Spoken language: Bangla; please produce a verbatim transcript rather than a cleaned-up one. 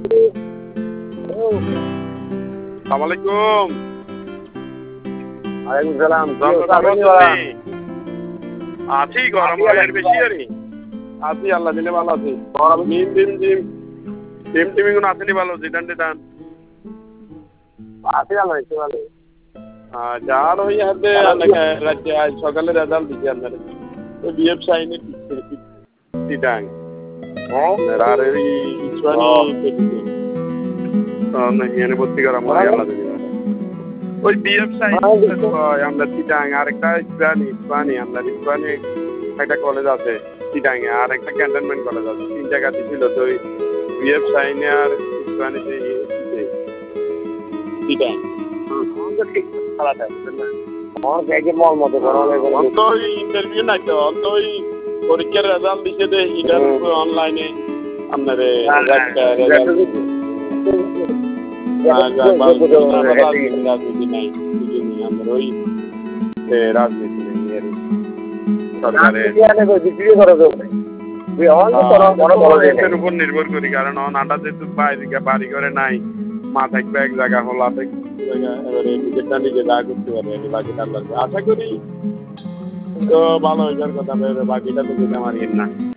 আলাইকুম। ওয়ালাইকুম সালাম। আছি গরম এর বেশি আরে আছি আল্লাহ দিলে ভালো আছি। মিম ডিম ডিম ডিম টিমি গুলো আসেনি ভালো জিটান টিটান আছি আল্লাহ একটু ভালো। যার হই হাতে রাজ্যে আজ সকালে রেজাল্ট দিচ্ছে আপনার ওই বিএফ সাইনে টিটাং আর ওই ইসওয়ানি এনে ভর্তি করা মনে হয় আল্লাহ দিলে ওই বিএফ সাইন আমরা টিটাং আরেকটা ইসওয়ানি ইসওয়ানি আমরা ইসওয়ানি একটা কলেজ আছে টিটাঙে আর একটা ক্যান্টনমেন্ট কলেজ আছে তিন জায়গা ছিল তো ওই বিএফ সাইনে আর ইসওয়ানিতে টিটাং অন্ত ইন্টারভিউ নাই তো অন্ত ওই পরীক্ষার রেজাল্ট দিছে দে ইটার অনলাইনে আপনার রাজনীতি নাই আমরা ওই রাজনীতি নেই সরকারের উপর নির্ভর করি কারণ আটা যেহেতু বাইরে বাড়ি করে নাই মা থাকবে এক জায়গা হলা থাকবে এবারে নিজেরটা নিজে যা করতে পারে বাকিটা লাগবে আশা করি তো ভালো হয়ে যাওয়ার কথা বাকিটা তো যেতে আমার না